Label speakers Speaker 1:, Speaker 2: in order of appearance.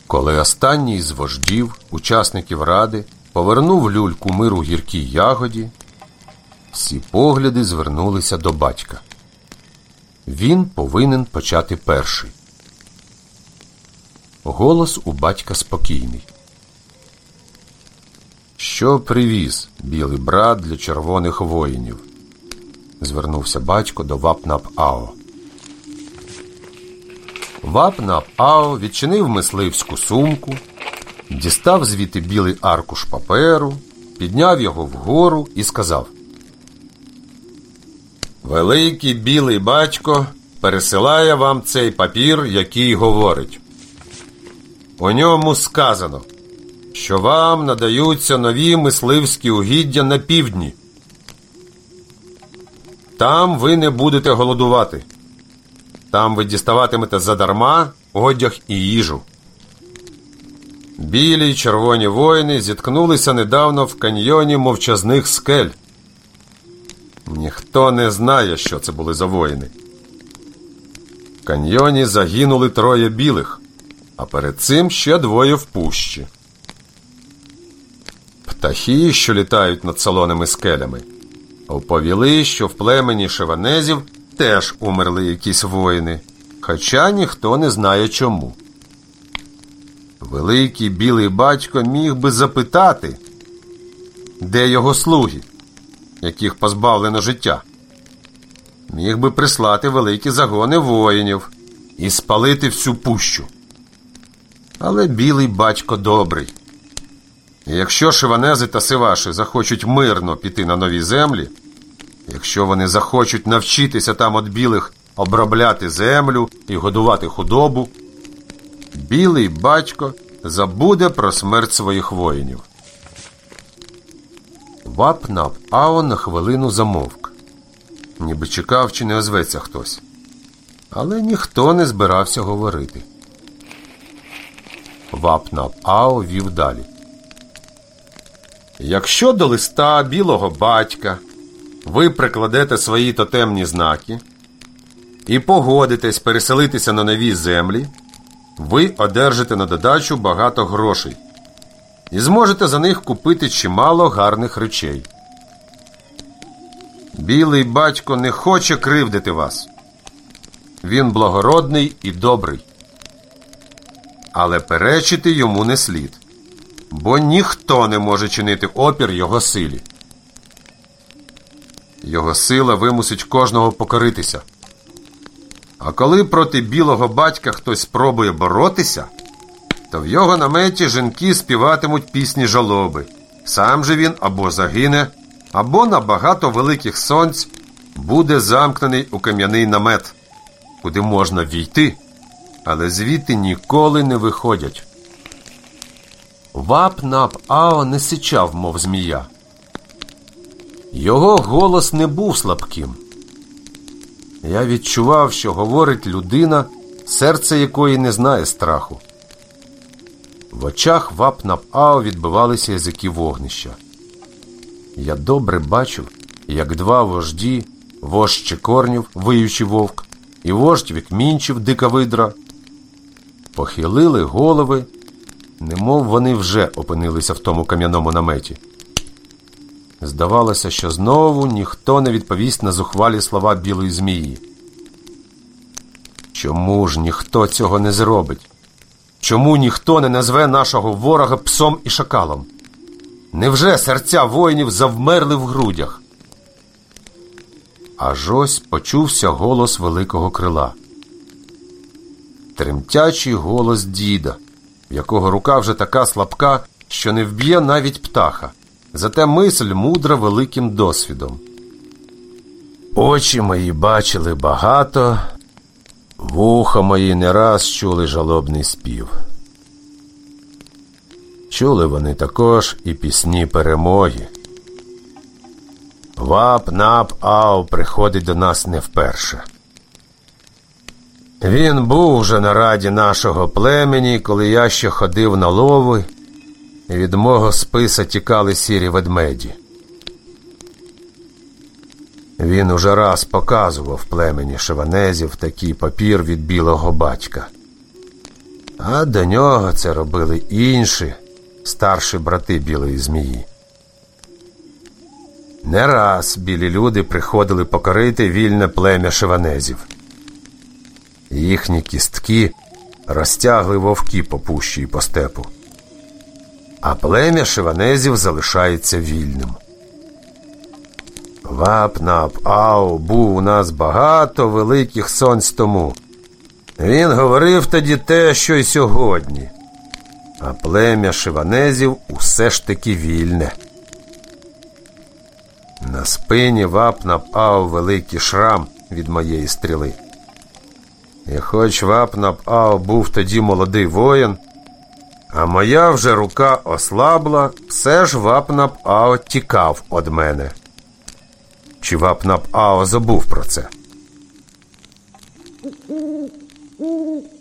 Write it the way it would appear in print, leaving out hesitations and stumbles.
Speaker 1: Коли останній з вождів, учасників ради, повернув люльку миру гіркій ягоді, всі погляди звернулися до батька. Він повинен почати перший. Голос у батька спокійний. «Що привіз білий брат для червоних воїнів?» Звернувся батько до Вап-Нап-Ао. Вап-Нап-Ао відчинив мисливську сумку, дістав звідти білий аркуш паперу, підняв його вгору і сказав: «Великий білий батько пересилає вам цей папір, який говорить. У ньому сказано, що вам надаються нові мисливські угіддя на півдні. Там ви не будете голодувати. Там ви діставатимете задарма одяг і їжу. Білі й червоні воїни зіткнулися недавно в каньйоні мовчазних скель. Ніхто не знає, що це були за воїни. В каньйоні загинули 3 білих, а перед цим ще 2 в пущі. Птахи, що літають над солоними скелями, оповіли, що в племені шеванезів теж умерли якісь воїни, хоча ніхто не знає чому. Великий білий батько міг би запитати, де його слуги, яких позбавлено життя. Міг би прислати великі загони воїнів і спалити всю пущу. Але білий батько добрий. І якщо шеванези та сиваши захочуть мирно піти на нові землі, якщо вони захочуть навчитися там від білих обробляти землю і годувати худобу, білий батько забуде про смерть своїх воїнів. Вап-Нап-Ао на хвилину замовк, ніби чекав, чи не озветься хтось. Але ніхто не збирався говорити. Вап-Нап-Ао вів далі. Якщо до листа білого батька ви прикладете свої тотемні знаки і погодитесь переселитися на нові землі, ви одержите на додачу багато грошей і зможете за них купити чимало гарних речей. Білий батько не хоче кривдити вас. Він благородний і добрий. Але перечити йому не слід, бо ніхто не може чинити опір його силі. Його сила вимусить кожного покоритися. А коли проти білого батька хтось спробує боротися, то в його наметі жінки співатимуть пісні жалоби. Сам же він або загине, або на багато великих сонць буде замкнений у кам'яний намет, куди можна війти, але звідти ніколи не виходять. Вап-Нап-Ао не сичав, мов змія. Його голос не був слабким. Я відчував, що говорить людина, серце якої не знає страху. В очах Вап-Нап-Ао відбивалися язики вогнища. Я добре бачив, як 2 вожді, вождь Чекорнів, виючий вовк, і вождь Вікмінчів, дика видра, похилили голови, немов вони вже опинилися в тому кам'яному наметі. Здавалося, що знову ніхто не відповість на зухвалі слова білої змії. Чому ж ніхто цього не зробить? Чому ніхто не назве нашого ворога псом і шакалом? Невже серця воїнів завмерли в грудях? Аж ось почувся голос великого крила. Тремтячий голос діда, в якого рука вже така слабка, що не вб'є навіть птаха. Зате мисль мудра великим досвідом. Очі мої бачили багато, вуха мої не раз чули жалобний спів. Чули вони також і пісні перемоги. Вап-Нап-Ао приходить до нас не вперше. Він був вже на раді нашого племені, коли я ще ходив на лови, і від мого списа тікали сірі ведмеді. Він уже раз показував племені шеванезів такий папір від білого батька. А до нього це робили інші, старші брати білої змії. Не раз білі люди приходили покорити вільне плем'я шиванезів. Їхні кістки розтягли вовки по пущі й по степу. А плем'я шиванезів залишається вільним. Вап-Нап-Ау був у нас багато великих сонць тому. Він говорив тоді те, що й сьогодні. А плем'я шиванезів усе ж таки вільне. На спині Вап-Нап-Ау великий шрам від моєї стріли. І хоч Вап-Нап-Ау був тоді молодий воїн, а моя вже рука ослабла, все ж Вап-Нап-Ау тікав од мене. Чи Вап-Нап-Ау забув про це?